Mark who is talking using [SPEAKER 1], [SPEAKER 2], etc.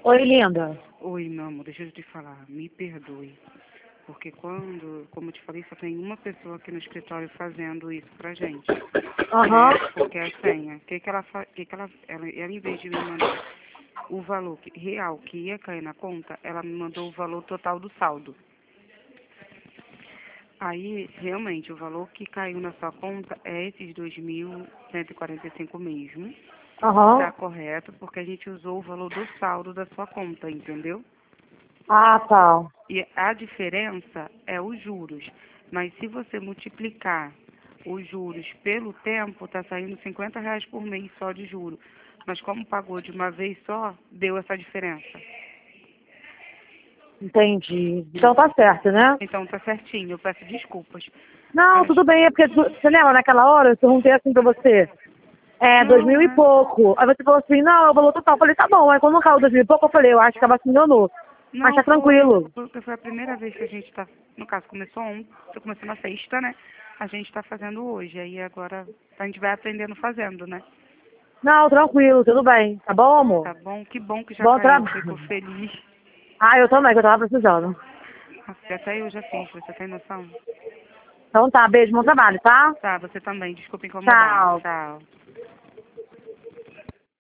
[SPEAKER 1] Oi, linda.
[SPEAKER 2] Oi, meu amor, deixa eu te falar, me perdoe. Porque como eu te falei, só tem uma pessoa aqui no escritório fazendo isso pra gente.
[SPEAKER 1] Aham.
[SPEAKER 2] Porque é a senha. Ela, em vez de me mandar o valor real que ia cair na conta, ela me mandou o valor total do saldo. Aí, realmente, o valor que caiu na sua conta é esses 2.145 mesmo. Tá
[SPEAKER 1] Aham.
[SPEAKER 2] correto, porque a gente usou o valor do saldo da sua conta, entendeu?
[SPEAKER 1] Ah, tá.
[SPEAKER 2] E a diferença é os juros. Mas se você multiplicar os juros pelo tempo, tá saindo R$ 50 por mês só de juro. Mas como pagou de uma vez só, deu essa diferença.
[SPEAKER 1] Entendi. Então tá certo, né?
[SPEAKER 2] Então tá certinho, eu peço desculpas.
[SPEAKER 1] Não,
[SPEAKER 2] Mas
[SPEAKER 1] tudo bem, é porque você lembra naquela hora eu perguntei assim pra você, 2000
[SPEAKER 2] não
[SPEAKER 1] e
[SPEAKER 2] é.
[SPEAKER 1] pouco. Aí você falou assim, não, eu valor total. Eu falei, tá bom. Aí quando caiu 2000 e pouco, eu falei, eu acho que ela se enganou. Mas
[SPEAKER 2] Não
[SPEAKER 1] tá
[SPEAKER 2] foi,
[SPEAKER 1] tranquilo.
[SPEAKER 2] porque foi a primeira vez que a gente tá, no caso, começou ontem, começou na sexta, né? A gente tá fazendo hoje, aí agora a gente vai aprendendo fazendo, né?
[SPEAKER 1] Não, tranquilo, tudo bem. Tá bom, amor?
[SPEAKER 2] Tá bom, que bom que já
[SPEAKER 1] Bom
[SPEAKER 2] caiu, fico
[SPEAKER 1] trabalho.
[SPEAKER 2] feliz.
[SPEAKER 1] Ah, eu também, que eu tava precisando.
[SPEAKER 2] Até eu já fiz, você tem noção?
[SPEAKER 1] Então tá, beijo, bom trabalho, tá?
[SPEAKER 2] Tá, você também, desculpa incomodar.
[SPEAKER 1] Tchau.
[SPEAKER 2] Tchau.